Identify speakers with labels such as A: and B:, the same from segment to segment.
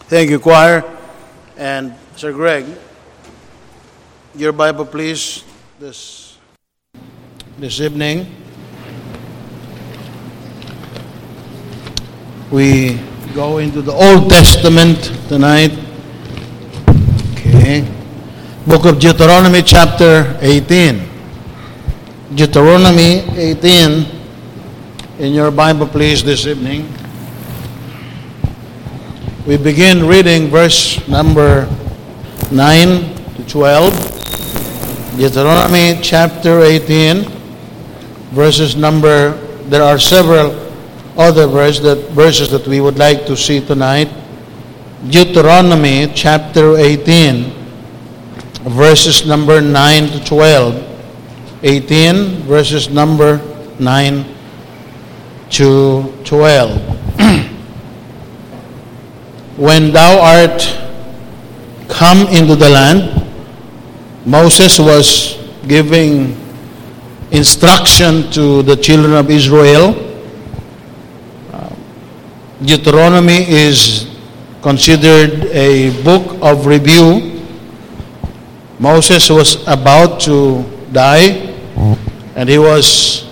A: Thank you, choir. And Sir Greg, your Bible, please, this evening. We go into the Old Testament tonight. Okay. Book of Deuteronomy, chapter 18. Deuteronomy 18 in your Bible, please, this evening. We begin reading verse number 9 to 12. Deuteronomy chapter 18, there are several other verses that we would like to see tonight. Deuteronomy chapter 18, verses number 9 to 12. 18, verses number 9 to 12. When thou art come into the land, Moses was giving instruction to the children of Israel. Deuteronomy is considered a book of review. Moses was about to die, and he was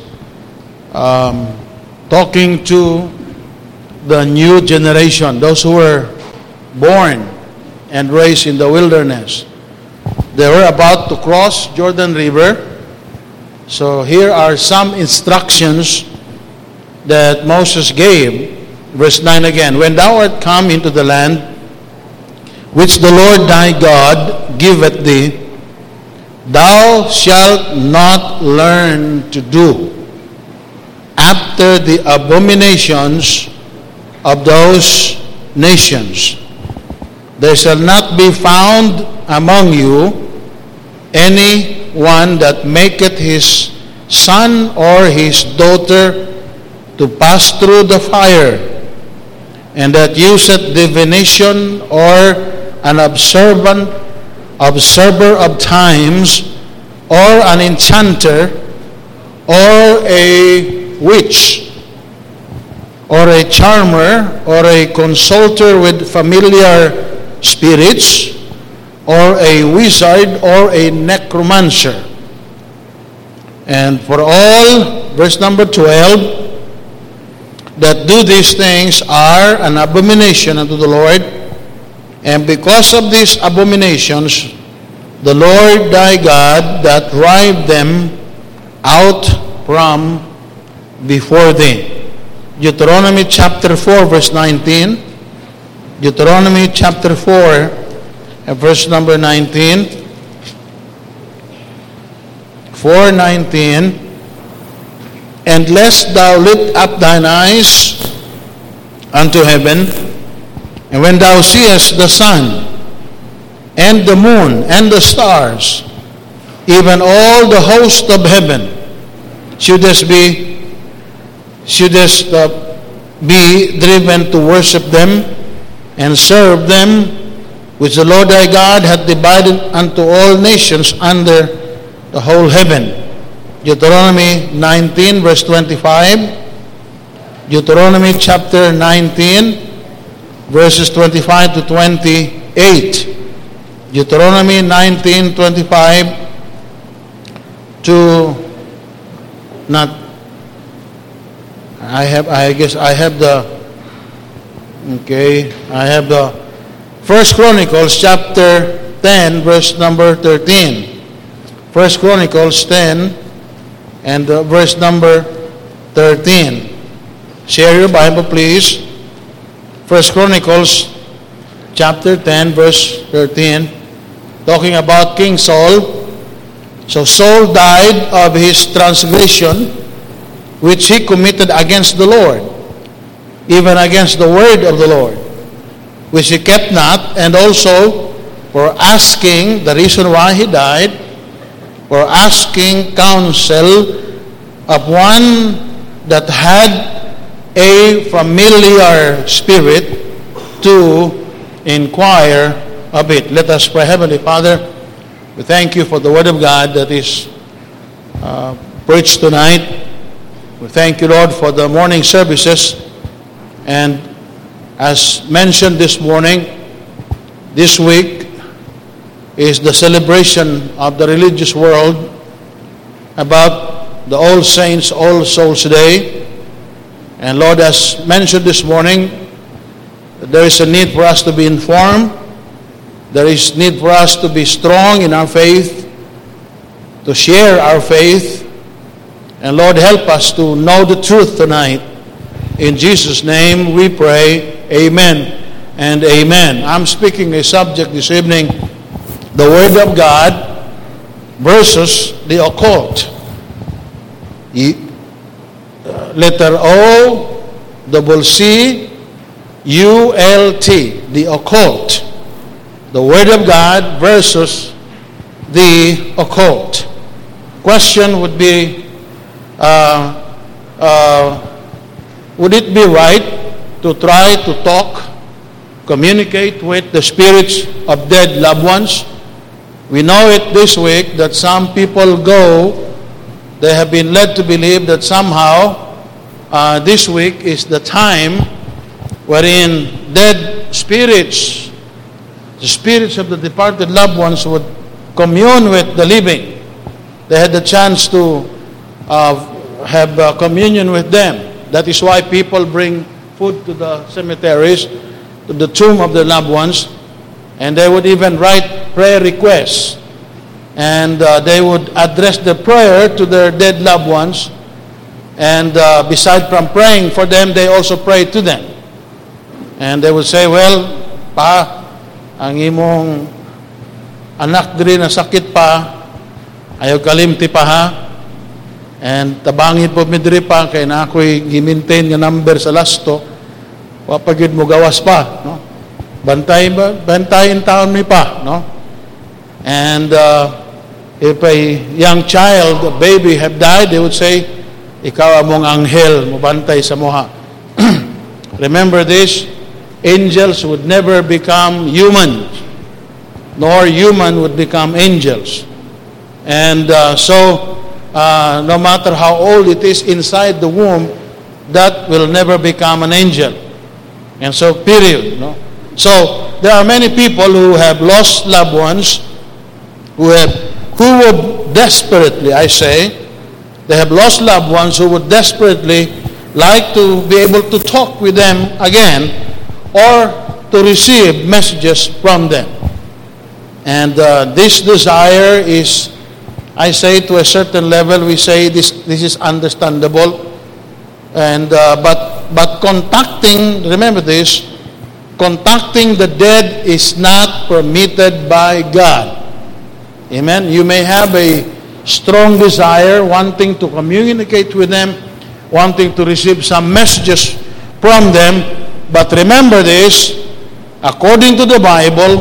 A: talking to the new generation, those who were born and raised in the wilderness. They were about to cross Jordan River. So here are some instructions that Moses gave. Verse 9 again. When thou art come into the land which the Lord thy God giveth thee, thou shalt not learn to do after the abominations of those nations. There shall not be found among you any one that maketh his son or his daughter to pass through the fire, and that useth divination, or an observer of times, or an enchanter, or a witch, or a charmer, or a consulter with familiar spirits, or a wizard, or a necromancer. And for all, verse number 12, that do these things are an abomination unto the Lord, and because of these abominations, the Lord thy God doth drive them out from before thee. Deuteronomy chapter 4, verse 19. Deuteronomy chapter 4, verse number 19. 4:19. And lest thou lift up thine eyes unto heaven, and when thou seest the sun, and the moon, and the stars, even all the host of heaven, shouldest be driven to worship them, and serve them, which the Lord thy God hath divided unto all nations under the whole heaven. Deuteronomy 19, verse 25. Deuteronomy chapter 19, verses 25 to 28. Deuteronomy 19, 25 to not. I have the First Chronicles chapter 10, verse number 13. First Chronicles 10 and verse number 13. Share your Bible, please. First Chronicles chapter 10, verse 13, talking about King Saul. So Saul died of his transgression, which he committed against the Lord, even against the word of the Lord, which he kept not, and also for asking the reason why he died, for asking counsel of one that had a familiar spirit to inquire of it. Let us pray. Heavenly Father, we thank you for the word of God that is preached tonight. We thank you, Lord, for the morning services. And as mentioned this morning, This week is the celebration of the religious world about the All Saints, All Souls Day. And Lord has mentioned this morning that there is a need for us to be informed. There is need for us to be strong in our faith, to share our faith. And Lord, help us to know the truth tonight. In Jesus' name we pray, amen and amen. I'm speaking a subject this evening, the Word of God versus the occult. Letter O, double C, U-L-T, the occult. The Word of God versus the occult. Question would be, would it be right to try to talk, communicate with the spirits of dead loved ones? We know it this week that some people they have been led to believe that somehow this week is the time wherein dead spirits, the spirits of the departed loved ones, would commune with the living. They had the chance to have communion with them. That is why people bring food to the cemeteries, to the tomb of their loved ones, and they would even write prayer requests. And they would address the prayer to their dead loved ones. And beside from praying for them, they also pray to them. And they would say, well, pa, ang imong anak diri na sakit pa, ayaw kalimti pa ha. And tabangin po mi diri pa, kaya na ako'y gimintain nga number sa lasto, wapagid mo gawas pa. No? Bantayin taon mi pa. No? And if a young child, a baby have died, they would say, ikaw among anghel, mubantay sa moha. Remember this, angels would never become human, nor human would become angels. And so, no matter how old it is inside the womb, that will never become an angel. And so, period. No? So, there are many people who have lost loved ones, who would desperately, I say, they have lost loved ones who would desperately like to be able to talk with them again or to receive messages from them. And this desire is, I say, to a certain level, we say this is understandable. And but contacting, remember this, contacting the dead is not permitted by God. Amen. You may have a strong desire, wanting to communicate with them, wanting to receive some messages from them, but remember this, according to the Bible,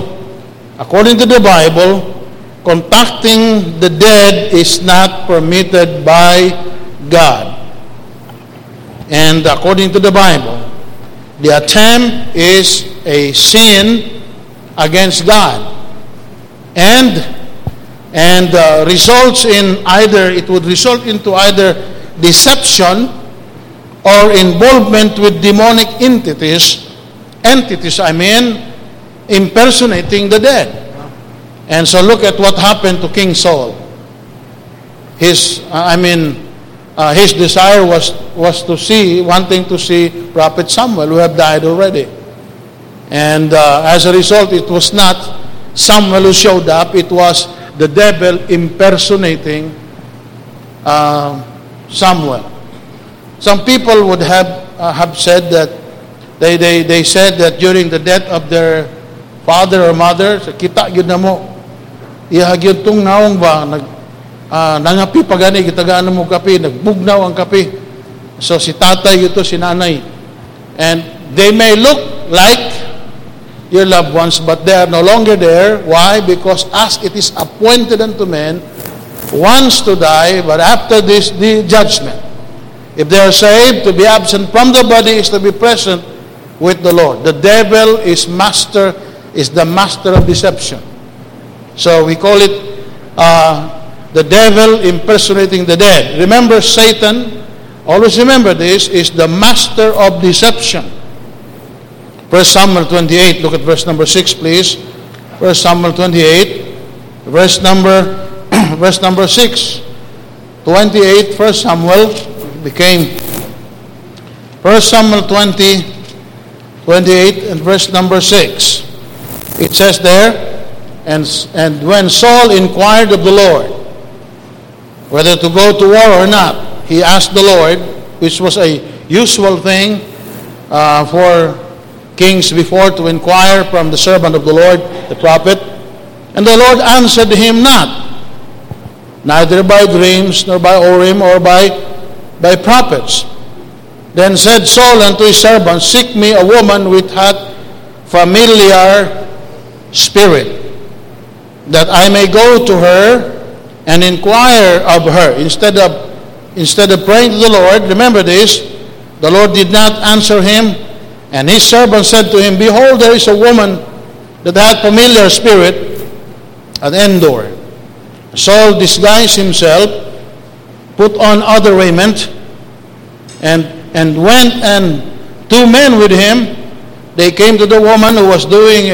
A: contacting the dead is not permitted by God. And according to the Bible, the attempt is a sin against God. And results in it would result into either deception or involvement with demonic entities, impersonating the dead. And so look at what happened to King Saul. His desire was wanting to see Prophet Samuel, who had died already. And as a result, it was not Samuel who showed up, it was the devil impersonating Samuel. Some people would have said that they said that during the death of their father or mother, kita gyud namo ihagyud tong naong ba nangapi pa gani gitagaan mo kape, nagbugnaw ang kape. So si tatay ito, si nanay, and they may look like your loved ones, but they are no longer there. Why? Because as it is appointed unto men once to die, but after this the judgment. If they are saved, to be absent from the body is to be present with the Lord. The devil is the master of deception. So we call it the devil impersonating the dead. Remember, Satan, always remember this, is the master of deception. 1 Samuel 28, look at verse number 6, please. 1 Samuel 28, verse number verse number 6. 28, 1 Samuel became 1 Samuel 20, 28 and verse number 6. It says there, and when Saul inquired of the Lord whether to go to war or not, he asked the Lord, which was a usual thing for kings before, to inquire from the servant of the Lord, the prophet. And the Lord answered him not, neither by dreams, nor by Urim, or by prophets. Then said Saul unto his servant, seek me a woman which hath familiar spirit, that I may go to her and inquire of her. Instead of praying to the Lord, remember this, the Lord did not answer him, and his servant said to him, behold, there is a woman that hath familiar spirit at Endor. Saul disguised himself, put on other raiment, and went, and two men with him. They came to the woman who was doing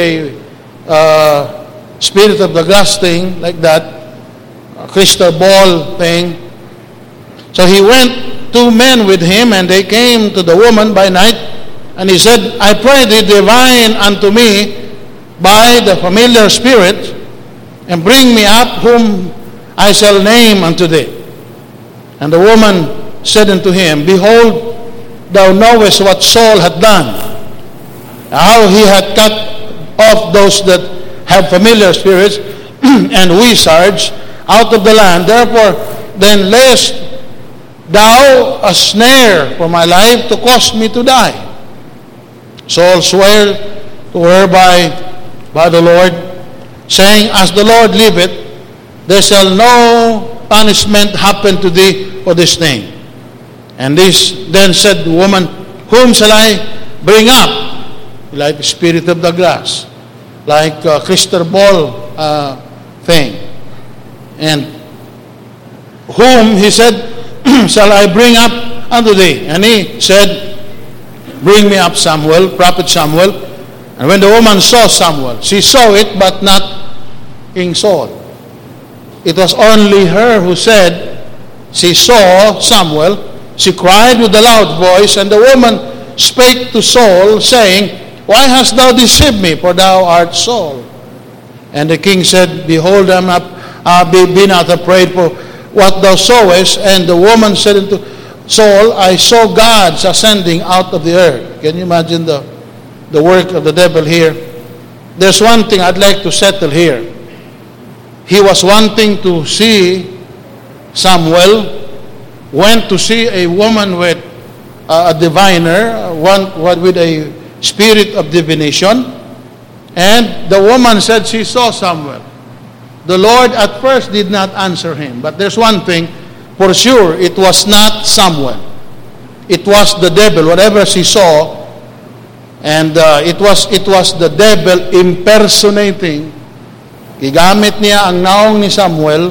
A: a spirit of the grass thing, like that, a crystal ball thing. So he went, two men with him, and they came to the woman by night, and he said, I pray thee, divine unto me by the familiar spirit, and bring me up whom I shall name unto thee. And the woman said unto him, behold, thou knowest what Saul hath done, how he hath cut off those that have familiar spirits and wizards out of the land. Therefore, then layest thou a snare for my life to cause me to die. Saul sware to her by the Lord, saying, as the Lord liveth, there shall no punishment happen to thee for this thing. And this then said the woman, whom shall I bring up? Like the spirit of the grass, like a crystal ball thing. And whom, he said, shall I bring up unto thee? And he said, bring me up Samuel, prophet Samuel. And when the woman saw Samuel, she saw it, but not King Saul. It was only her who said she saw Samuel. She cried with a loud voice, and the woman spake to Saul, saying, why hast thou deceived me? For thou art Saul. And the king said, behold, be not afraid for what thou sawest. And the woman said unto Saul, I saw gods ascending out of the earth. Can you imagine the work of the devil here? There's one thing I'd like to settle here. He was wanting to see Samuel, went to see a woman with a diviner, one with a spirit of divination, and the woman said she saw Samuel. The Lord at first did not answer him, but there's one thing for sure, it was not Samuel. It was the devil, whatever she saw, and it was the devil impersonating. Gigamit niya ang naong ni Samuel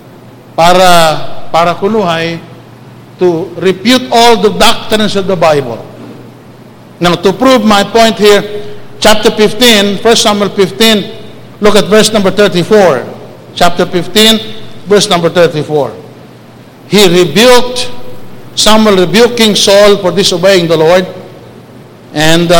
A: para kunuhay to refute all the doctrines of the Bible. Now, to prove my point here, chapter 15, 1 Samuel 15, look at verse number 34. Chapter 15, verse number 34. Samuel rebuked King Saul for disobeying the Lord. And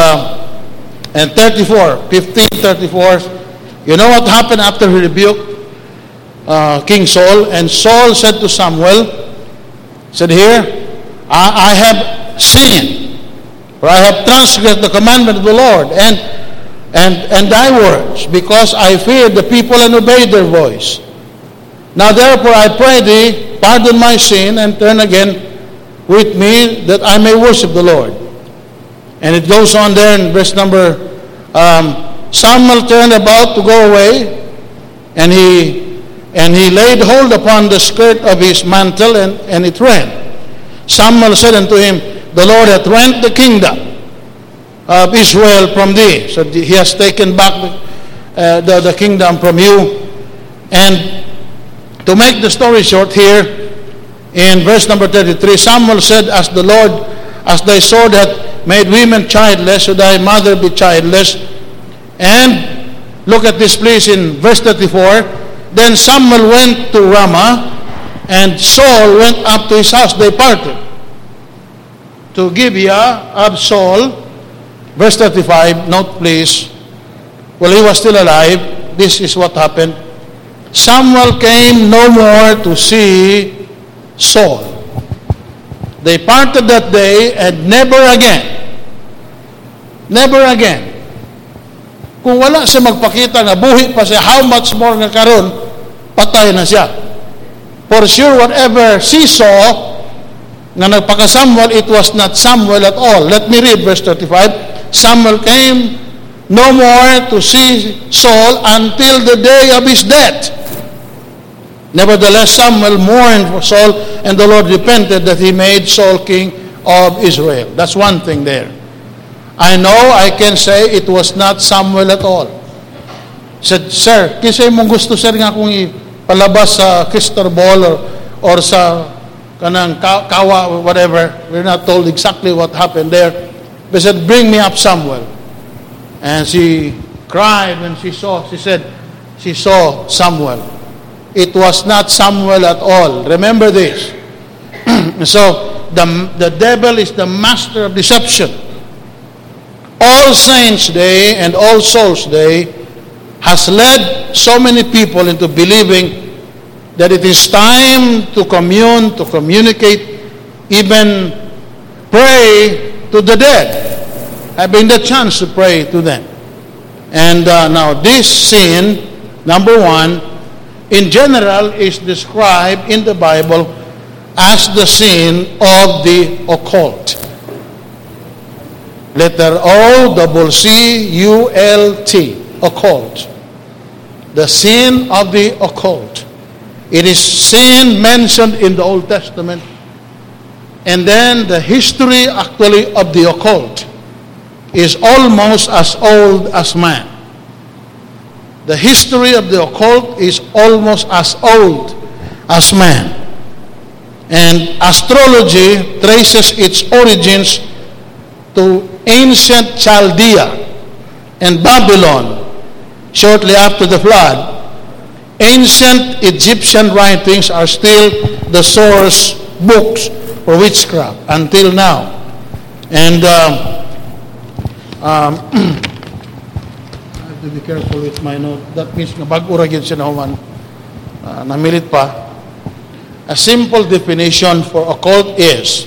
A: 34, 15:34, you know what happened after he rebuked King Saul? And Saul said to Samuel, said here, I have sinned, for I have transgressed the commandment of the Lord and thy words, because I feared the people and obeyed their voice. Now therefore I pray thee, pardon my sin, and turn again with me, that I may worship the Lord. And it goes on there in verse number, Samuel turned about to go away, and he laid hold upon the skirt of his mantle, and it rent. Samuel said unto him, the Lord hath rent the kingdom of Israel from thee. So he has taken back the kingdom from you. And to make the story short here, in verse number 33, Samuel said, as thy sword hath made women childless, so thy mother be childless. And Look at this please in verse 34. Then Samuel went to Ramah, and Saul went up to his house. They parted. To Gibeah of Saul, verse 35, note please, while he was still alive, this is what happened. Samuel came no more to see Saul. They parted that day and never again. Kung wala siya magpakita na buhi pa siya, how much more nga karon, patay na siya. For sure, whatever she saw, na nagpaka-Samuel, it was not Samuel at all. Let me read verse 35. Samuel came no more to see Saul until the day of his death. Nevertheless, Samuel mourned for Saul, and the Lord repented that he made Saul king of Israel. That's one thing there. I know I can say it was not Samuel at all. Said, sir, kisay mong gusto sir nga kung ipalabas sa crystal ball or sa kanang kawa or whatever. We're not told exactly what happened there. They said, bring me up Samuel. And she cried when she said she saw Samuel. It was not Samuel at all. Remember this. So, the devil is the master of deception. All Saints' Day and All Souls' Day has led so many people into believing that it is time to commune, to communicate, even pray to the dead. Having the chance to pray to them. And now this sin, number one, in general is described in the Bible as the sin of the occult. Letter O-C-C-U-L-T, occult. The sin of the occult. It is sin mentioned in the Old Testament. And then the history actually of the occult is almost as old as man. The history of the occult is almost as old as man. And astrology traces its origins to ancient Chaldea and Babylon shortly after the flood. Ancient Egyptian writings are still the source books for witchcraft until now. And I have to be careful with my note. That means na bago ra gyud siya nahuman. Namilit pa. A simple definition for occult is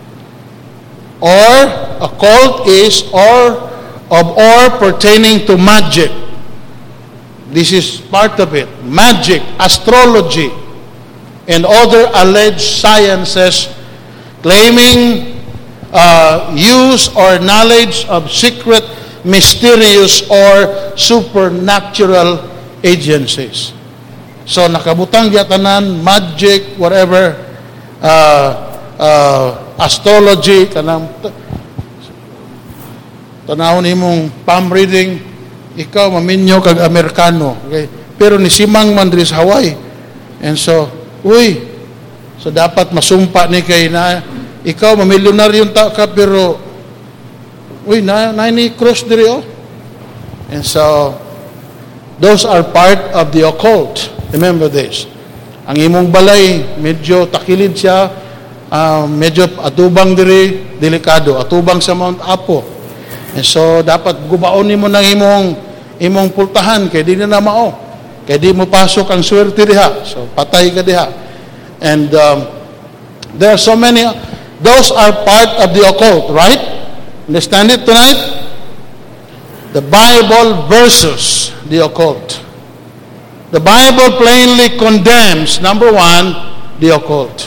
A: pertaining to magic. This is part of it. Magic, astrology, and other alleged sciences claiming use or knowledge of secret, mysterious, or supernatural agencies. So, nakabutang yatanan, magic, whatever, astrology, tanawon imong palm reading, ikaw maminyo kag Amerikano. Okay? Pero ni simang man diri sa Hawaii. And so, so dapat masumpa ni kay na ikaw mamilyonaryon ta ka pero na ni cross diri oh. And so those are part of the occult. Remember this. Ang imong balay medyo takilid siya, medyo atubang diri, delikado, atubang sa Mount Apo. And so dapat gubaon nimo ng imong pultahan kay di na mao. Kay di mo pasok ang swerte diha. So patay ka diha. And there are so many. Those are part of the occult, right? Understand it tonight? The Bible versus the occult. The Bible plainly condemns, number one, the occult.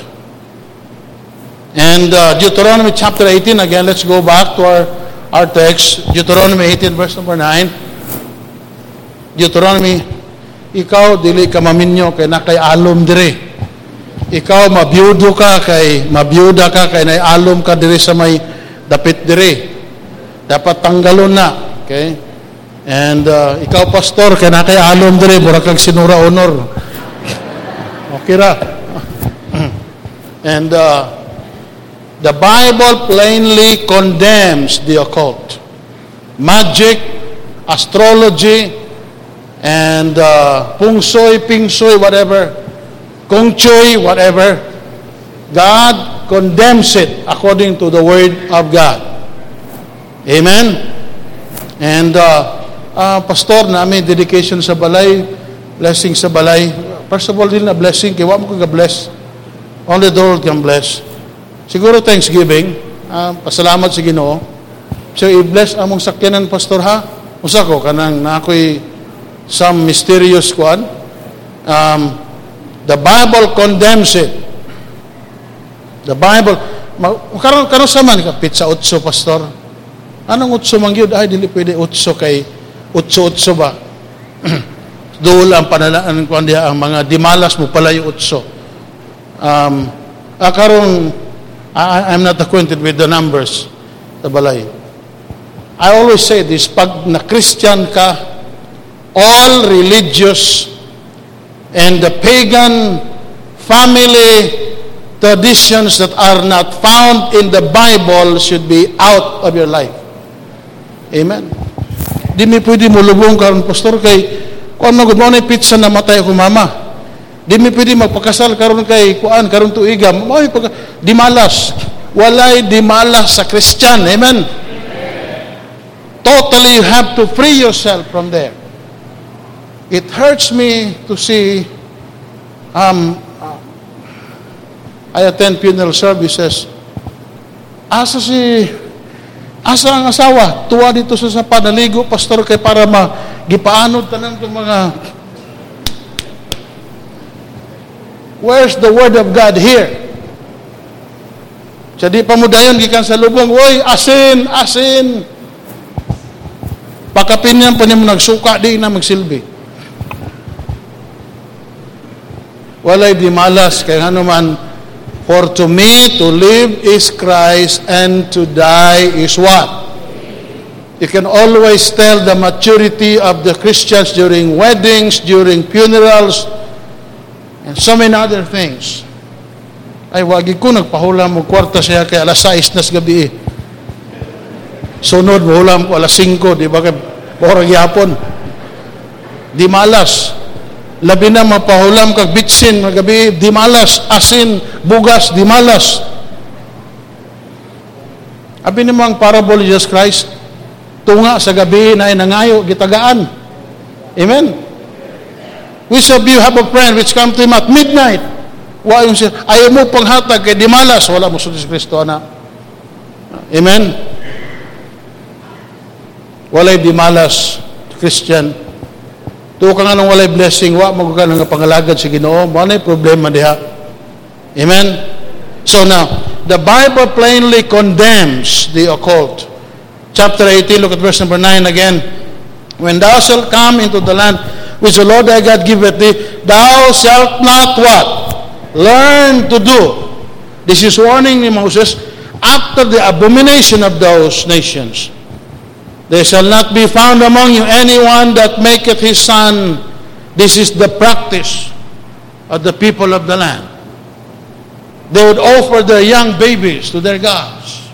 A: And Deuteronomy chapter 18, again, let's go back to our text. Deuteronomy 18, verse number 9. Deuteronomy, ikaw, dili ka maminyo, kay na kay alom dire. Ikaw, mabiyuda ka, kay na alom ka dire sa may dapit dire. Dapat tanggalon na. Okay? And ikaw, pastor, kay na kay alom dire, mura kag sinura honor. Okay ra. And the Bible plainly condemns the occult. Magic, astrology, and pung soy, ping soy, whatever, kung choy, whatever, God condemns it according to the Word of God. Amen? And pastor, namin dedication sa balay, blessing sa balay. First of all, din na blessing, kaya wala mo kong bless. Only the Lord can bless. Siguro Thanksgiving, pasalamat sa Ginoo. So, i-bless among sakyanan, pastor, ha? Usa ko, kanang na ako'y some mysterious one. The Bible condemns it. The Bible, karon sa man, pizza utso, pastor. Anong utso man yun? Ay, dili pwede utso kay utso ba? Doon ang panalaan ko diya, ang mga dimalas mo pala yung utso. Karon, I'm not acquainted with the numbers sa balay. I always say this, pag na Christian ka, all religious and the pagan family traditions that are not found in the Bible should be out of your life. Amen. Di mi pwede mo lubong karon, pastor, kay kung ano gud mo na pizza na matay ko mama. Di mi pwede magpakasal karon kay kuan karon tuiga. Moy di malas. Walay di malas sa Christian. Amen. Totally, you have to free yourself from there. It hurts me to see, I attend funeral services. Asa ang asawa? Tuwa dito sa panaligo, pastor, kay para magipaanod tanan itong mga... Where's the Word of God here? Sa di pa mo dayon, gikan sa lubong, woy, asin! Pakapinyan pa niya mo nagsuka, di na magsilbi. Walay di malas, kaya ano man, for to me, to live is Christ, and to die is what? You can always tell the maturity of the Christians during weddings, during funerals, and so many other things. Ay, wagi ko, nagpahula mo kwarta siya kay alas 6 na sa gabi. Sunod, mahulam ko alas 5, di ba? Porang yapon. Di malas. Labi na mapahulam kag bitsin magabi, di malas, asin, bugas, di malas. Abi ni mga parable of Jesus Christ, tunga sa gabi na nangayo, gitagaan. Amen? Which of you have a friend which come to him at midnight? Wa yung siya, ayaw mo panghatag kay di malas, wala mo sa Jesus Kristo, anak. Amen? Walay di malas, Christian. Tuwa ka nga nung walay blessing, wa mo ka nga pangalagad sa Ginoo, mo na problema diha. Amen? So now, the Bible plainly condemns the occult. Chapter 18, look at verse number 9 again. When thou shalt come into the land which the Lord thy God giveth thee, thou shalt not what? Learn to do. This is warning ni Moses after the abomination of those nations. There shall not be found among you anyone that maketh his son. This is the practice of the people of the land. They would offer their young babies to their gods.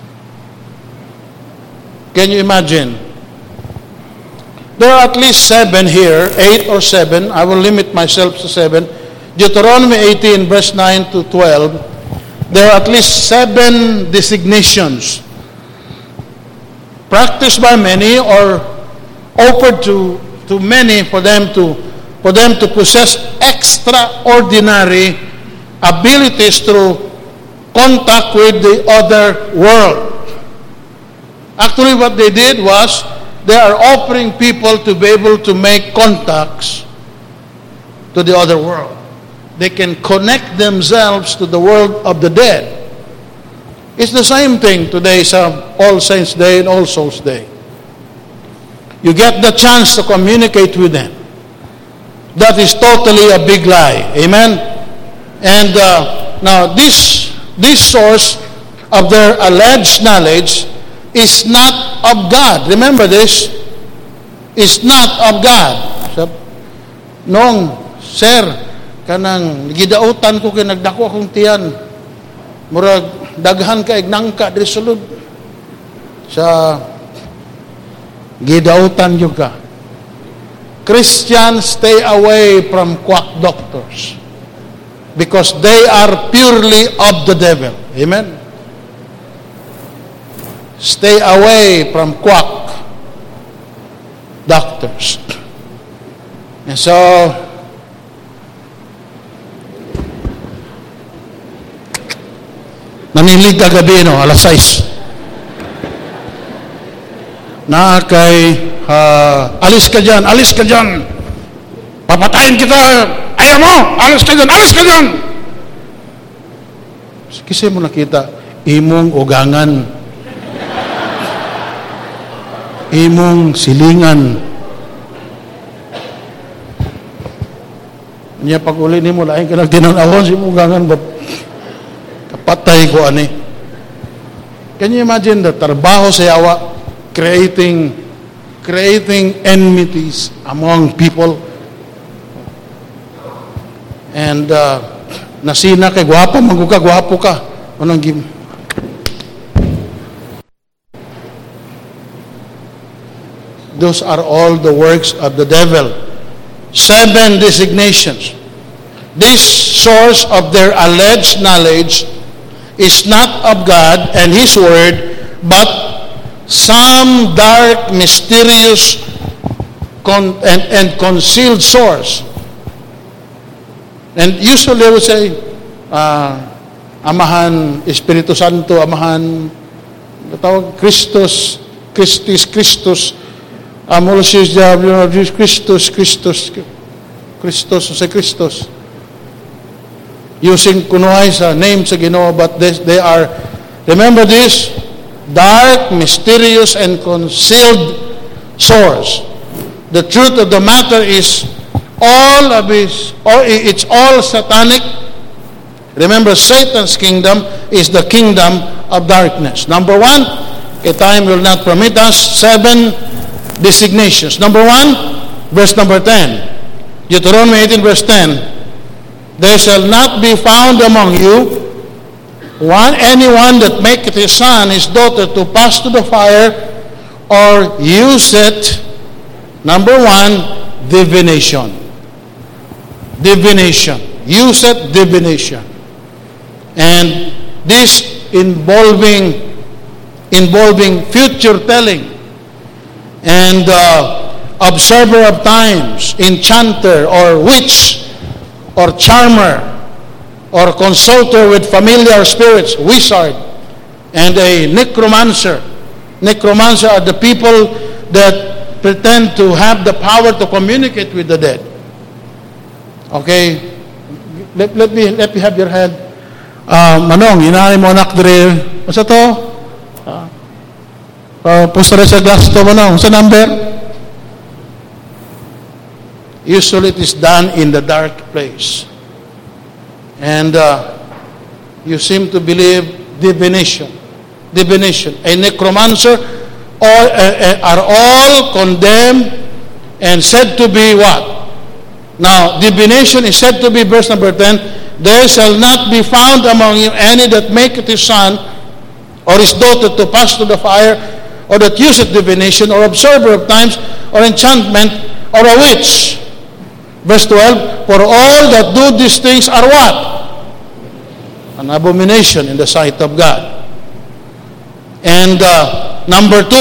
A: Can you imagine? There are at least 7 here, 8 or 7. I will limit myself to 7. Deuteronomy 18, verse 9 to 12. There are at least 7 designations practiced by many or offered to many for them to possess extraordinary abilities through contact with the other world. Actually, what they did was they are offering people to be able to make contacts to the other world. They can connect themselves to the world of the dead. It's the same thing today sa All Saints Day and All Souls Day. You get the chance to communicate with them. That is totally a big lie. Amen? And now this source of their alleged knowledge is not of God. Remember this. It's not of God. Nung, sir, kanang gidautan ko kay nagdako akong tiyan. Murag daghan ka ignangka diri sulod sa gidautan jud ka. Christians, stay away from quack doctors because they are purely of the devil. Amen? Stay away from quack doctors. And so, namilig kagabi, no, alas 6. Na kay, alis ka dyan, papatayin kita, ayaw mo, alis ka dyan. Kasi mo nakita, imong ugangan, imong silingan. Niya pag uli ni mo, laing ka nagtinanawon, si imong ugangan, kapatay ko ani. Can you imagine the trabaho sa yawa, creating enmities among people? And nasina kay gwapo, mangguka, gwapo ka. Anong gim? Those are all the works of the devil. 7 designations. This source of their alleged knowledge is not of God and His Word, but some dark, mysterious, and concealed source. And usually they would say, Amahan, Espiritu Santo, Amahan, tawag, Christus, Amorsis, Christus. Using kunuhay sa name sa Ginoo, but they are, remember this, dark, mysterious, and concealed source. The truth of the matter is it's all satanic. Remember, Satan's kingdom is the kingdom of darkness. Number 1, a time will not permit us, 7 designations. Number 1, verse number 10. Deuteronomy 18, verse 10. There shall not be found among you anyone that maketh his son, his daughter to pass to the fire, or use it. Number 1, divination. Use it, divination. And this involving future telling, and observer of times, enchanter, or witch, or charmer, or consulter with familiar spirits, wizard, and a necromancer. Necromancer are the people that pretend to have the power to communicate with the dead. Okay? Let me have your hand. Manong, inaay mo anak dire. Masa to? Postare sa glass to, Manong. Sa number? Usually it is done in the dark place. And you seem to believe divination. A necromancer are all condemned and said to be what? Now, divination is said to be, verse number 10, there shall not be found among you any that maketh his son or his daughter to pass to the fire, or that useth divination, or observer of times, or enchantment, or a witch. Verse 12, for all that do these things are what? An abomination in the sight of God. And number 2,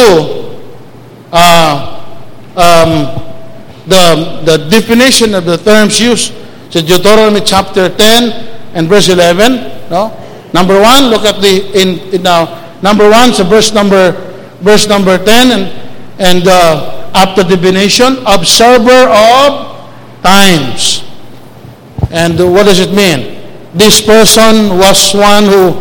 A: the definition of the terms used, so Deuteronomy chapter 10 and verse 11. No? Number 1, look at number 1, so verse number 10, and after divination, observer of times. And what does it mean? This person was one who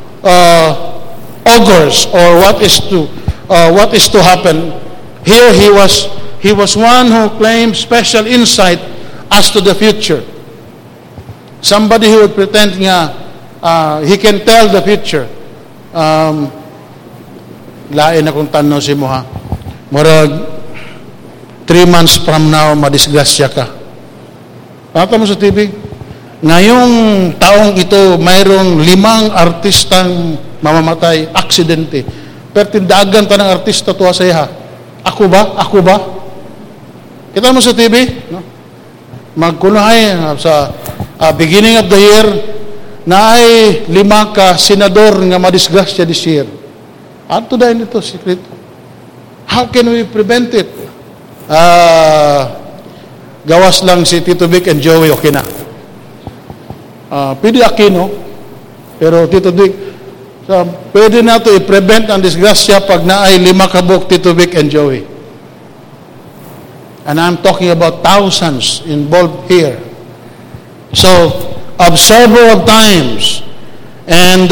A: augurs, or what is to happen. Here he was one who claimed special insight as to the future. Somebody who would pretend he can tell the future. Lain akong tanong si mo ha. Murag 3 months from now madisgrasya ka. Nakita mo sa TV? Ngayong taong ito, mayroong 5 artistang mamamatay, aksidente. Pero tindagan ta ng artista tuwa sa iha. Ako ba? Kita mo sa TV, no? Magkunahay sa beginning of the year na ay 5 ka senador nga madisgrasya this year. Ato dahil ito, secret. How can we prevent it? Gawas lang si Tito Vic and Joey, okay na. Pwede Aquino, pero Tito Vic, pwede na ito i-prevent ang disgrasya pag na ay 5 kabuk Tito Vic and Joey. And I'm talking about thousands involved here. So, observer of times, and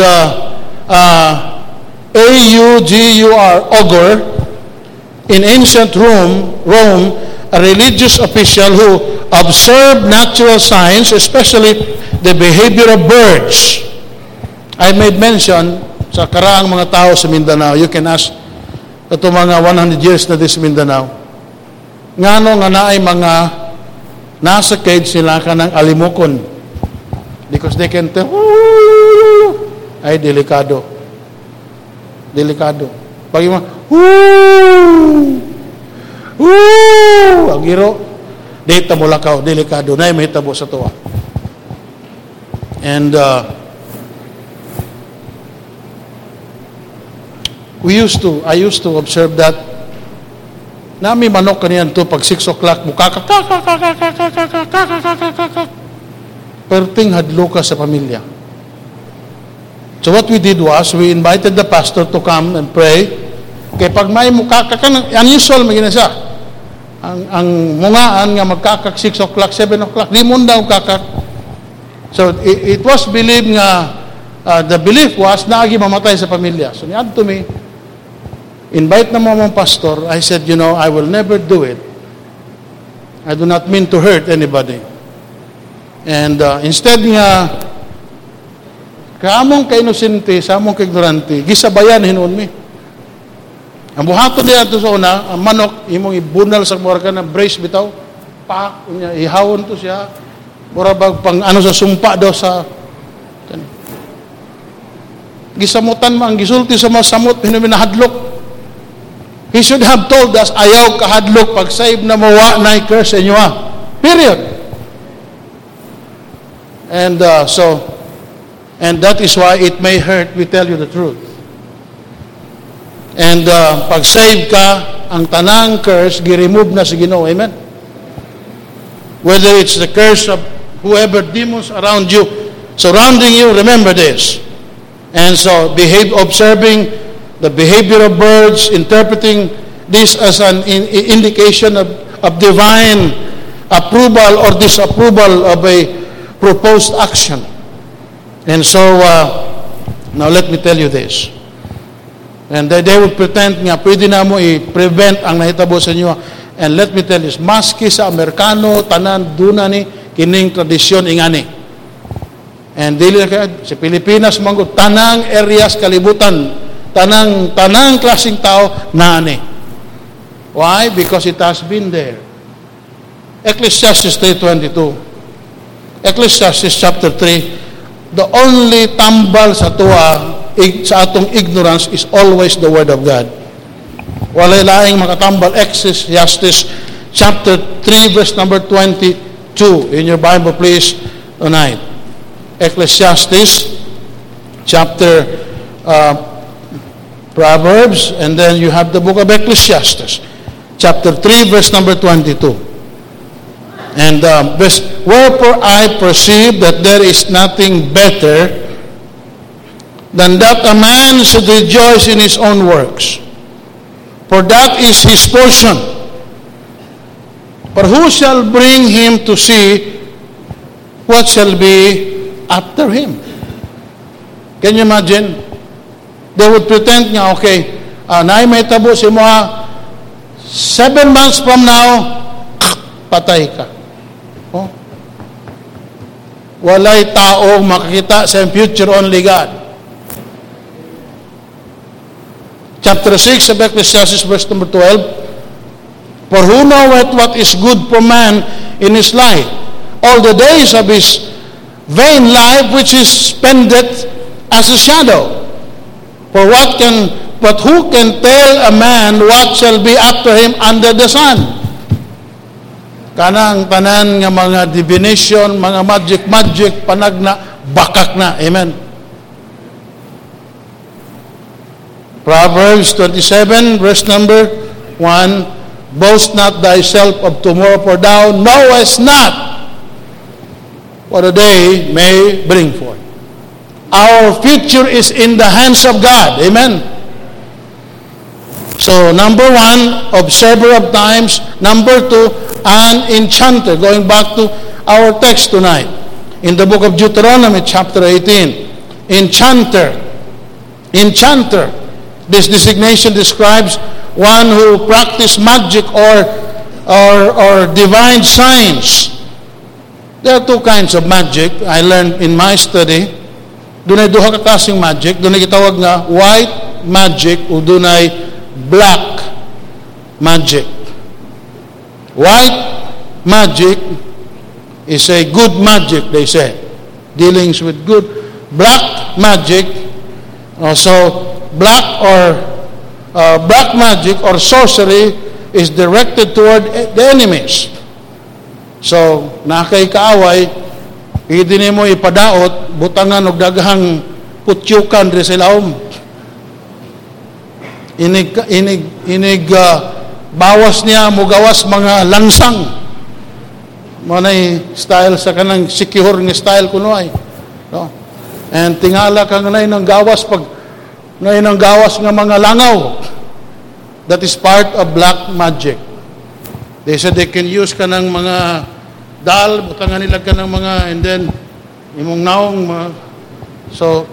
A: A-U-G-U-R, augur, in ancient Rome, a religious official who observed natural signs, especially the behavior of birds. I made mention sa karaang mga tao sa Mindanao. You can ask ito mga 100 years na this Mindanao. Ngano nga naay mga nasa cage sila ka ng alimukon. Because they can tell, ay delikado. Delikado. Pag yung ang giro, data mo lakaw, delikado, na may tabo sa tuwa. And I used to observe that. Nami manok kaniyan to pag 6 o'clock, perting hadlo ka sa pamilya. So what we did was, we invited the pastor to come and pray. Kaya pag may mukakakan, unusual magina siya. Ang mungaan nga magkakak 6 o'clock, 7 o'clock, di mo daw kakak. So it was believed nga, the belief was, naagi mamatay sa pamilya. So niad to me, invite na mo mong pastor. I said, I will never do it. I do not mean to hurt anybody. And instead nga, kaamong ka-inosente, sa among ka-ignorante, gisabayan hinuon mi. Ang buhaton niya ito sa una, ang manok, imong ibunal sa mura ka ng brace bitaw, ihawon to siya, mura bag pang sa sumpa daw sa, gisamutan mo, ang gisulti sa mga samot, hinuminahadlok. He should have told us, ayaw kahadlok, pag save na mawa na i-curse inyo Period. And and that is why it may hurt, we tell you the truth. And pag save ka, ang tanang curse, gi-remove na sa Ginoo. Amen? Whether it's the curse of whoever demons around you, surrounding you, remember this. And so, observing the behavior of birds, interpreting this as an indication of divine approval or disapproval of a proposed action. And so, now let me tell you this. And they would pretend nga, pwede na mo i-prevent ang nahitabo sa inyo. And let me tell you, maski sa Amerikano, tanan, duna ni, kining tradisyon ingani. And dili na kaya, sa Pilipinas, manggo, tanang areas, kalibutan, tanang klaseng tao, naani. Why? Because it has been there. Ecclesiastes 3:22. Ecclesiastes chapter 3, the only tambal sa tuwa, sa atong ignorance is always the Word of God. Walay laing makatambal. Ecclesiastes chapter 3 verse number 22 in your Bible please tonight. Ecclesiastes chapter Proverbs, and then you have the book of Ecclesiastes chapter 3 verse number 22. And wherefore I perceive that there is nothing better than that a man should rejoice in his own works. For that is his portion. But who shall bring him to see what shall be after him? Can you imagine? They would pretend nga, okay, naay may tabo si mo 7 months from now, patay ka. Oh? Walay tao makakita sa future, only God. Chapter 6 of Ecclesiastes, verse number 12, for who knoweth what is good for man in his life, all the days of his vain life which is spendeth as a shadow. But who can tell a man what shall be after him under the sun? kanang tanan nga mga divination, mga magic, panag na, bakak na. Amen. Proverbs 27, verse number 1, boast not thyself of tomorrow, for thou knowest not what a day may bring forth. Our future is in the hands of God. Amen. So, number 1, observer of times. Number 2, an enchanter. Going back to our text tonight. In the book of Deuteronomy, chapter 18. Enchanter. Enchanter. This designation describes one who practice magic or divine signs. There are two kinds of magic I learned in my study. Dunay duha ka klaseng magic. Dunay gitawag nga white magic o dunay black magic. White magic is a good magic, they say. Dealings with good. Black magic, black magic or sorcery is directed toward the enemies. So, nakay kaaway, hindi mo ipadaot, butangan og daghang putyukan diri sa ilawom. Bawas niya, mugawas mga lansang. Manay style sa kanang secure nga style kuno ay. No? And tingala kang nay nang gawas pag nay nang gawas nga mga langaw. That is part of black magic. They said they can use kanang mga dal, butangan nila kanang mga, and then imong naong so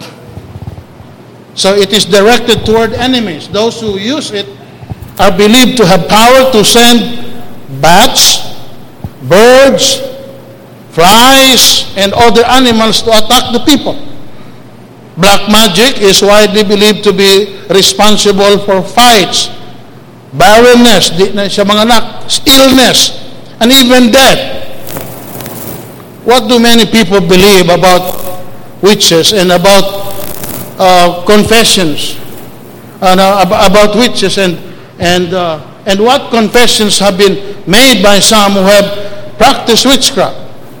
A: it is directed toward enemies. Those who use it are believed to have power to send bats, birds, flies, and other animals to attack the people. Black magic is widely believed to be responsible for fights, barrenness, di na siya mga anak, illness, and even death. What do many people believe about witches and about confessions, about witches and what confessions have been made by some who have practiced witchcraft?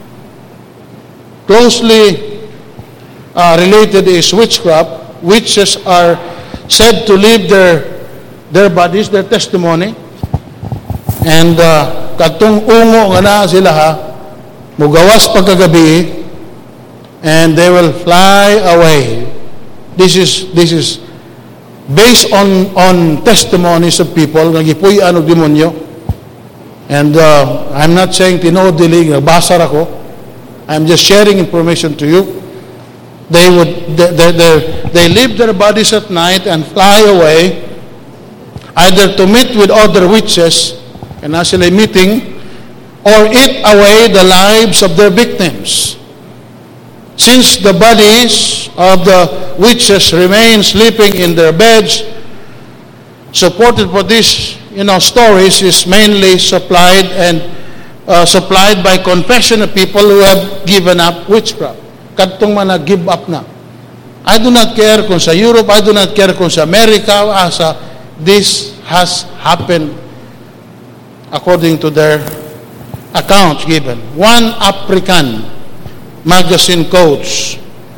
A: Closely related is witchcraft. Witches are said to leave their bodies, their testimony, and katong ungo nga na sila mugawas pagkagabi, and they will fly away. This is based on testimonies of people nga gipuy-an og demonyo. And I'm not saying tinuod dili nagbasar ako. I'm just sharing information to you. They leave their bodies at night and fly away, either to meet with other witches, and actually meeting, or eat away the lives of their victims. Since the bodies of the witches remain sleeping in their beds, supported for these stories is mainly supplied by confession of people who have given up witchcraft. Kadtong man give up na. I do not care kung sa Europe, I do not care kung sa America, this has happened according to their accounts given. One African magazine quotes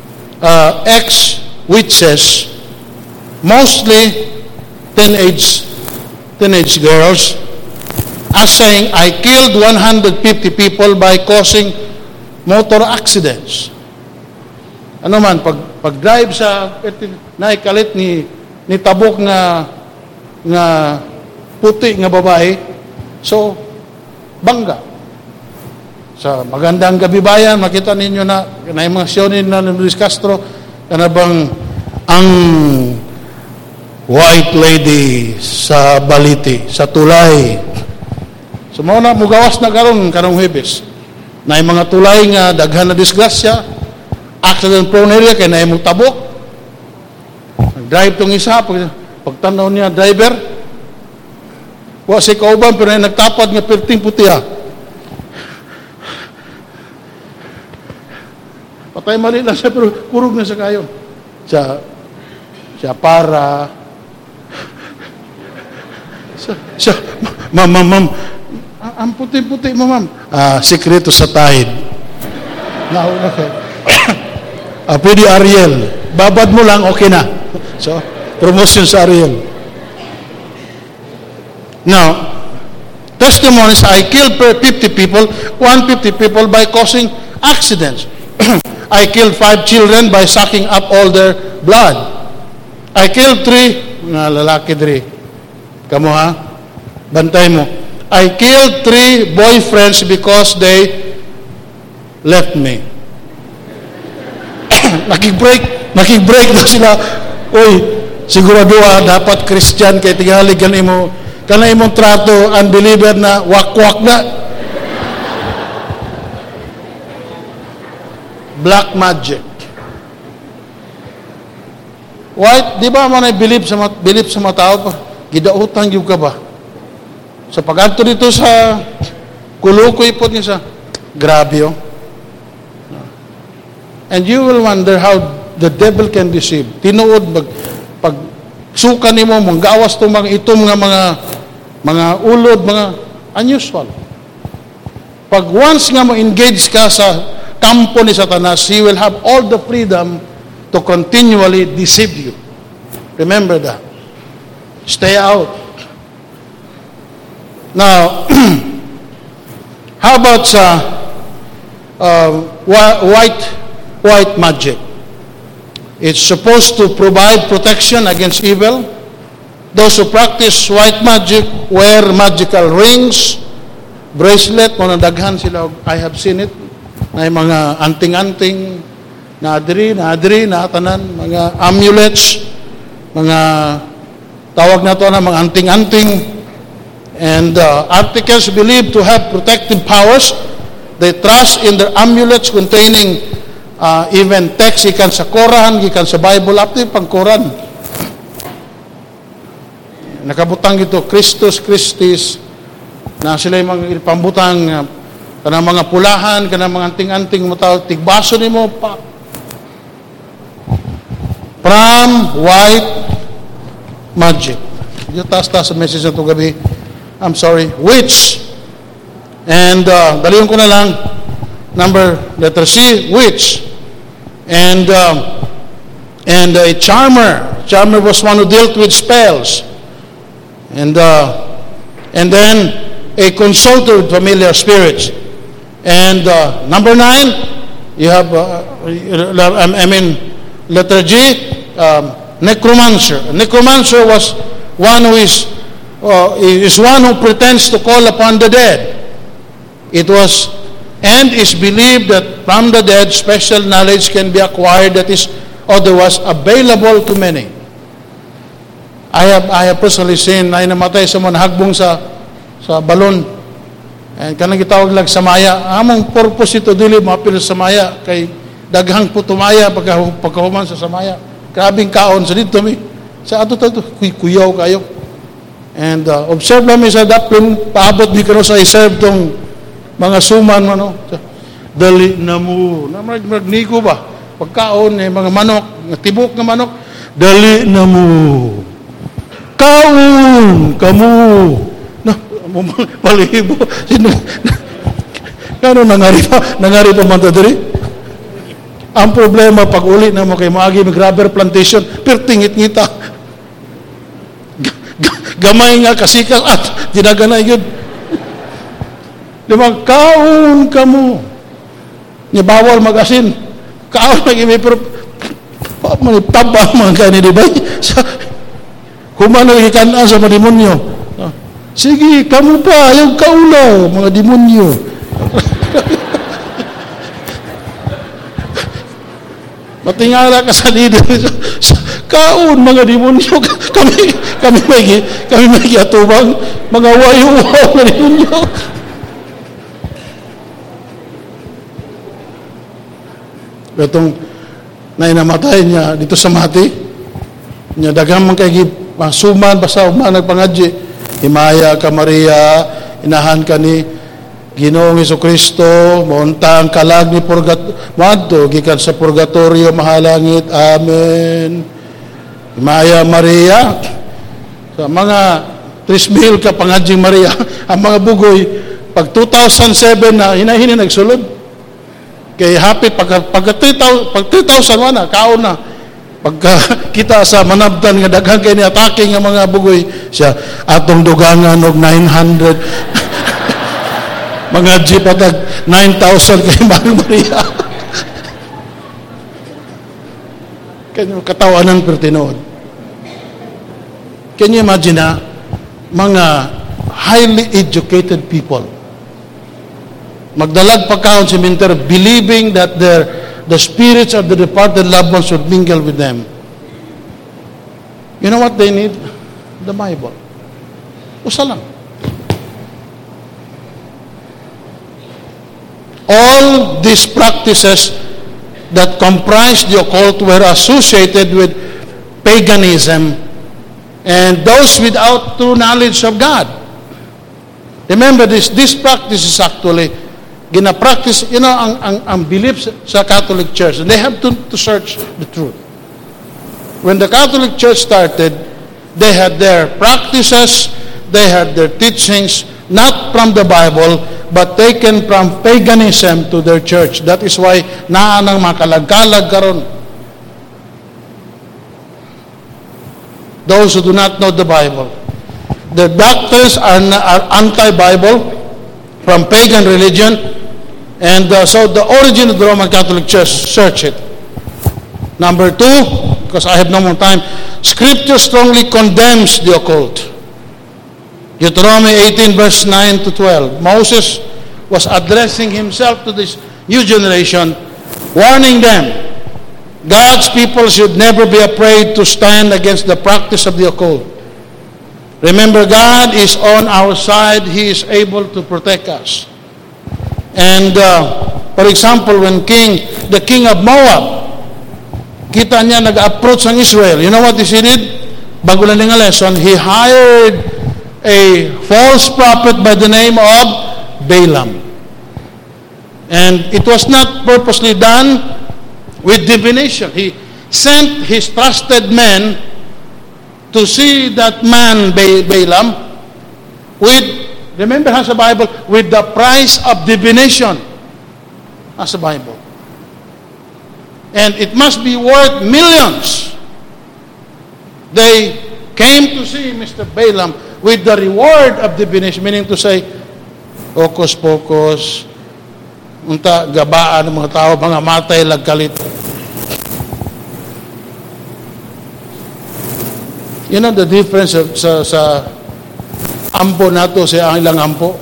A: ex-witches, mostly teenage girls, as saying, I killed 150 people by causing motor accidents. Ano man, pag-drive sa naikalit ni tabok nga puti nga babae, so bangga. Sa magandang gabi bayan, makita ninyo na yung mga syonin na Luis Castro, kana bang ang white lady sa Baliti, sa Tulay. So muna, mugawas na karong Huwebes. Na yung mga tulay nga daghan na disgrasya, accident prone area, kaya na yung tabok. Nag-drive tong isa, pagtanaw niya, driver, wa si kauban, pero nagtapad nga perting putiya. Patay mali lang siya, pero kurog na siya kayo. Siya para. Ma'am, Ang puti-puti mo, ma'am. Sikreto sa tahid. No, okay. Pwede Ariel. Babad mo lang, okay na. So, promotion sa Ariel. Now, testimonies, I killed 50 people, 150 people by causing accidents. I killed 5 children by sucking up all their blood. I killed 3, lalaki 3. Kamu ha? Bantay mo. I killed 3 boyfriends because they left me. Nakig-break na sila. Uy, sigurado dapat Christian kay tingali kanay mo trato unbeliever na wak-wak na. Black magic. White, di ba man ay believe sa mga tao pa? Gidautang yung ka ba? Sa pag-adto dito sa kulukoy po niya sa grabe oh. And you will wonder how the devil can deceive. Tinuod pag suka nimo manggawas to mga itom nga mga ulod, mga unusual. Pag once nga mo engage ka sa kampo ni Satanas, he will have all the freedom to continually deceive you. Remember that. Stay out. Now, how about white magic? It's supposed to provide protection against evil. Those who practice white magic wear magical rings, bracelet, mga daghan sila. I have seen it. May mga anting-anting, na tanan, mga amulets, mga tawag na to na mga anting-anting. And articles believed to have protective powers. They trust in their amulets containing even text, ikan sa Quran, ikan sa Bible, up to pang Quran. Nakabutang ito, Christus, Christis, na sila yung mga pambutang, kanang mga pulahan, kanang mga anting-anting mo tao, tigbaso ni mo pa. From white magic. Yung taas-taas sa message na ito gabi. I'm sorry, witch. And daliyon ko na lang, letter C, witch. And a charmer. Charmer was one who dealt with spells. And then a consulter with familiar spirits. And number 9, you have, letter G, necromancer. Necromancer was one who is one who pretends to call upon the dead. It was and is believed that from the dead special knowledge can be acquired that is otherwise available to many. I have personally seen na namatay sa mga hagbong sa balon. And kanang gitawag lang samaya. Among purpose ito dili mapil sa samaya kay daghang putumaya pagkahuman sa samaya. Grabing kaon sa dito mi. Sa ato kuyaw kayo. And observe namin sa daplin paabot mi kano sa iserve tong mga suman ano. Dali na mo. Na magnigo ba? Pagkaon mga manok, tibok na manok. Dali na mo. Kaon kamu. Na malibo. Sino? Kano nangari pa man diri? Ang problema pag uli na mo kay maagi mag rubber plantation, pertingit ngita. Gamay nga kasikas at dinaganay yun. Limang kaon kamo. Ni bawal mag-asin. Kaon lagi may manitaba mga kani di ba? Kumano ikanaan sa mga demonyo. Sige, kamu pa, yung kaulaw, mga demonyo. Matingala ka sa leader. Kaon, mga demonyo. Kami may atubang, mga wayo-wayo na demonyo. Itong nainamatay niya dito sa mati, niya dagang man kay masuman, basta uman nagpangadji, himaya ka Maria, inahan ka ni Ginoong Jesucristo, maunta ang kalag ni Purgatorio, gikan sa Purgatorio, mahalangit, amen. Himaya Maria, sa mga 3,000 ka pangadjing Maria, ang mga bugoy, pag 2007 na hinahini nagsulod. Kay happy pag 3001 na kaon na. Pagka kita sa manabtan nga daghan kay ni atake nga mga bugoy siya atong dugangan og 900 mga jeep atag 9,000 kay Maria. Kanyo katawanan pero tinuod. Can you imagine na mga highly educated people magdalag pagkaon sa cemetery believing that the spirits of the departed loved ones would mingle with them. You know what they need? The Bible. Usa lang. All these practices that comprised the occult were associated with paganism and those without true knowledge of God. Remember this practice is actually gina-practice, ang beliefs sa Catholic Church. And they have to search the truth. When the Catholic Church started, they had their practices, they had their teachings, not from the Bible, but taken from paganism to their church. That is why naanang makalag-kalag karon. Those who do not know the Bible. The doctrines are anti-Bible, from pagan religion, and so the origin of the Roman Catholic Church, search it. Number 2, because I have no more time, Scripture strongly condemns the occult. Deuteronomy 18 verse 9 to 12. Moses was addressing himself to this new generation, warning them, God's people should never be afraid to stand against the practice of the occult. Remember, God is on our side. He is able to protect us. And, for example, when the king of Moab, kita niya nag-approach ang Israel. You know what he did? Bago lang nga lesson, he hired a false prophet by the name of Balaam. And it was not purposely done with divination. He sent his trusted men to see that man, Balaam, with, remember has a Bible, with the price of divination. Has a Bible. And it must be worth millions. They came to see Mr. Balaam with the reward of divination, meaning to say, hocus pocus, unta gabaan ng mga tao, mga matay, lagkalit. You know the difference sa ampo nato sa ilang ampo?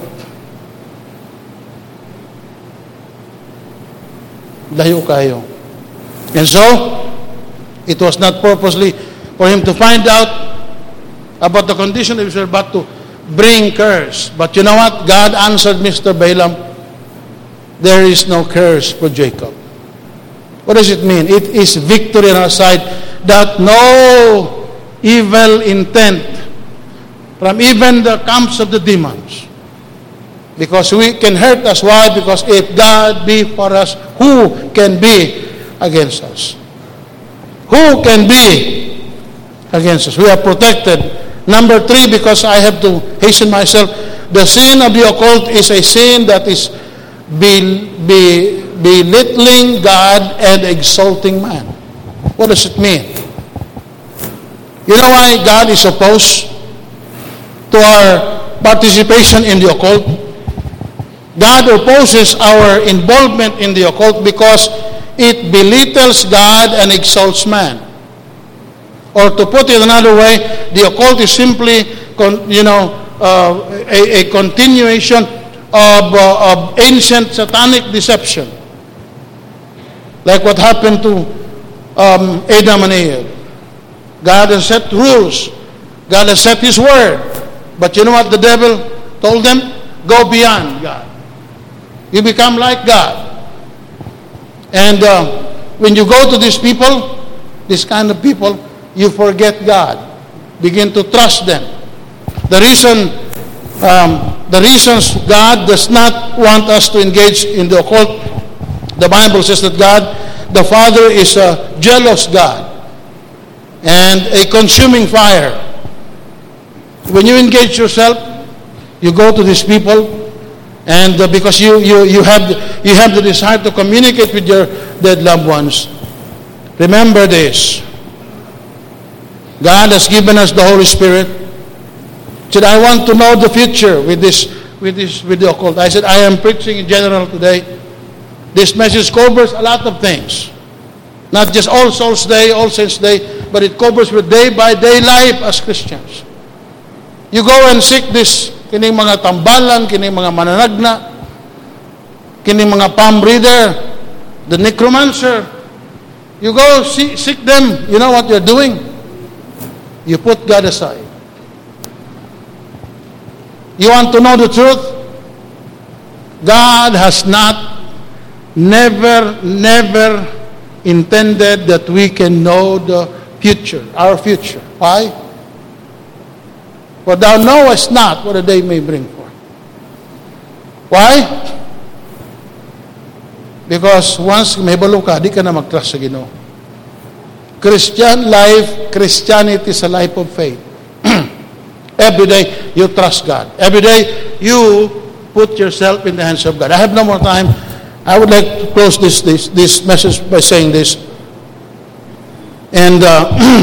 A: Layo kayo. And so, it was not purposely for him to find out about the condition of Israel, but to bring curse. But you know what? God answered Mr. Balaam, there is no curse for Jacob. What does it mean? It is victory on our side, that no evil intent from even the camps of the demons, because we can hurt us. Why? Because if God be for us, who can be against us? Who can be against us? We are protected. Number 3, because I have to hasten myself, the sin of the occult is a sin that is belittling God and exalting man. What does it mean? You know why God is opposed to our participation in the occult? God opposes our involvement in the occult because it belittles God and exalts man. Or to put it another way, the occult is simply, a continuation of ancient satanic deception. Like what happened to Adam and Eve. God has set rules. God has set His word. But you know what the devil told them? Go beyond God. You become like God. And when you go to these people, this kind of people, you forget God. Begin to trust them. The reasons God does not want us to engage in the occult, the Bible says that God, the Father, is a jealous God and a consuming fire. When you engage yourself, you go to these people And because you have the desire to communicate with your dead loved ones, remember this. God has given us the Holy Spirit. Said, I want to know the future with the occult. I said, I am preaching in general today. This message covers a lot of things. Not just All Souls Day, All Saints Day, but it covers with day-by-day life as Christians. You go and seek this, kining mga tambalan, kining mga mananagna, kining mga palm reader, the necromancer. You go seek them. You know what you're doing? You put God aside. You want to know the truth? God has never intended that we can know the future, our future. Why? For thou knowest not what a day may bring forth. Why? Because once may balo ka, di ka na mag-trust sa Ginoo. Christianity is a life of faith. Every day, you trust God. Every day, you put yourself in the hands of God. I have no more time. I would like to close this message by saying this. And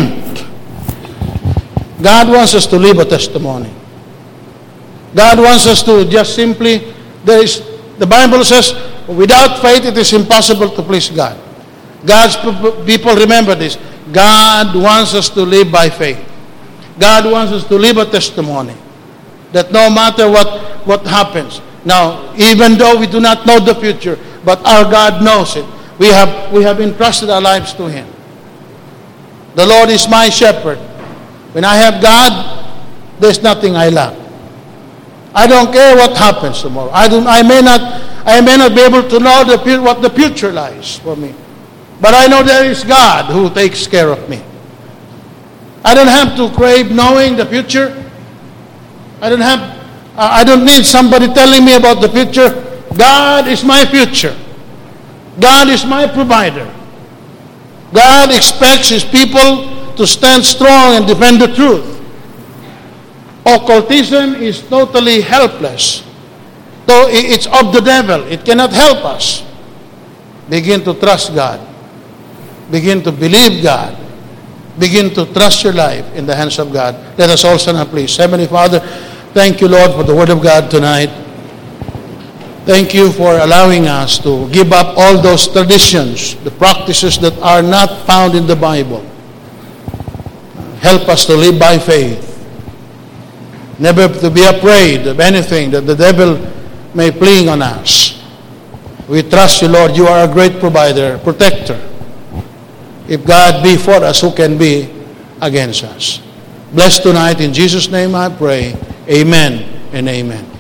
A: God wants us to live a testimony. God wants us to just simply, the Bible says, without faith it is impossible to please God. God's people, remember this. God wants us to live by faith. God wants us to live a testimony. That no matter what happens. Now, even though we do not know the future, but our God knows it. We have entrusted our lives to Him. The Lord is my shepherd. When I have God, there's nothing I lack. I don't care what happens tomorrow. I may not be able to know what the future lies for me. But I know there is God who takes care of me. I don't have to crave knowing the future. I don't need somebody telling me about the future. God is my future. God is my provider. God expects His people to stand strong and defend the truth. Occultism is totally helpless. Though it's of the devil, it cannot help us. Begin to trust God. Begin to believe God. Begin to trust your life in the hands of God. Let us all stand up, please. Heavenly Father, thank you, Lord, for the Word of God tonight. Thank you for allowing us to give up all those traditions, the practices that are not found in the Bible. Help us to live by faith. Never to be afraid of anything that the devil may fling on us. We trust you, Lord. You are a great provider, protector. If God be for us, who can be against us? Bless tonight. In Jesus' name I pray. Amen and amen.